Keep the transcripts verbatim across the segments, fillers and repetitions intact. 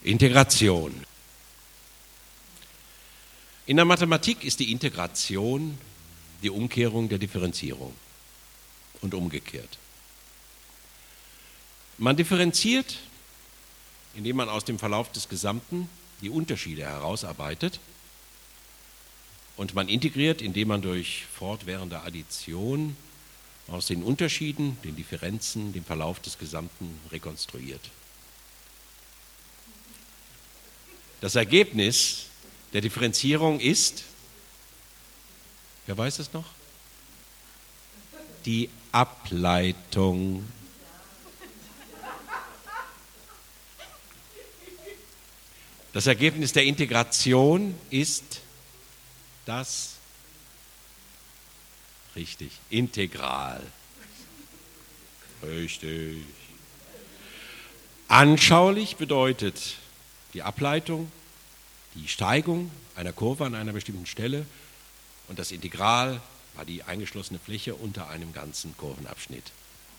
Integration. In der Mathematik ist die Integration die Umkehrung der Differenzierung und umgekehrt. Man differenziert, indem man aus dem Verlauf des Gesamten die Unterschiede herausarbeitet, und man integriert, indem man durch fortwährende Addition aus den Unterschieden, den Differenzen, den Verlauf des Gesamten rekonstruiert. Das Ergebnis der Differenzierung ist, wer weiß es noch? Die Ableitung. Das Ergebnis der Integration ist das, richtig, Integral. Richtig. Anschaulich bedeutet die Ableitung die Steigung einer Kurve an einer bestimmten Stelle und das Integral war die eingeschlossene Fläche unter einem ganzen Kurvenabschnitt.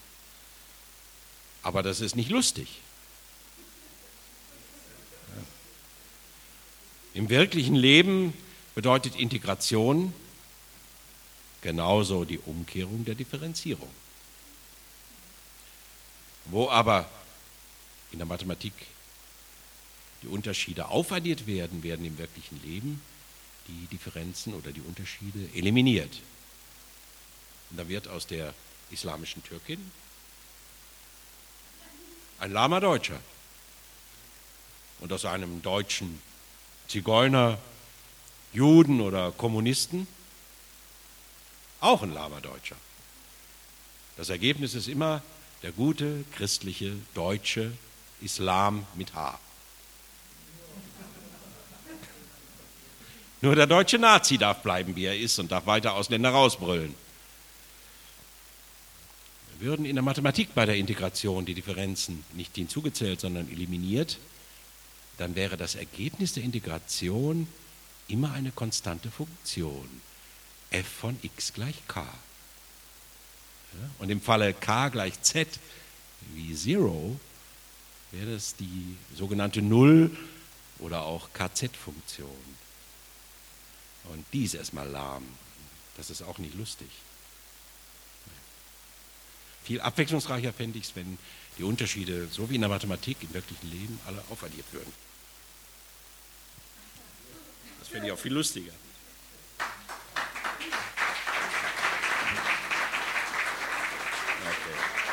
Aber das ist nicht lustig. Ja. Im wirklichen Leben bedeutet Integration genauso die Umkehrung der Differenzierung. Wo aber in der Mathematik die Unterschiede aufaddiert werden, werden im wirklichen Leben die Differenzen oder die Unterschiede eliminiert. Und da wird aus der islamischen Türkin ein lahmer Deutscher und aus einem deutschen Zigeuner, Juden oder Kommunisten auch ein lahmer Deutscher. Das Ergebnis ist immer der gute, christliche, deutsche Islam mit H. Nur der deutsche Nazi darf bleiben, wie er ist, und darf weiter Ausländer rausbrüllen. Würden in der Mathematik bei der Integration die Differenzen nicht hinzugezählt, sondern eliminiert, dann wäre das Ergebnis der Integration immer eine konstante Funktion. F von x gleich k. Ja, und im Falle k gleich z wie Zero wäre das die sogenannte Null- oder auch K Z-Funktion. Und die ist erstmal lahm. Das ist auch nicht lustig. Viel abwechslungsreicher fände ich es, wenn die Unterschiede, so wie in der Mathematik, im wirklichen Leben alle aufaddiert würden. Das fände ich auch viel lustiger. Okay.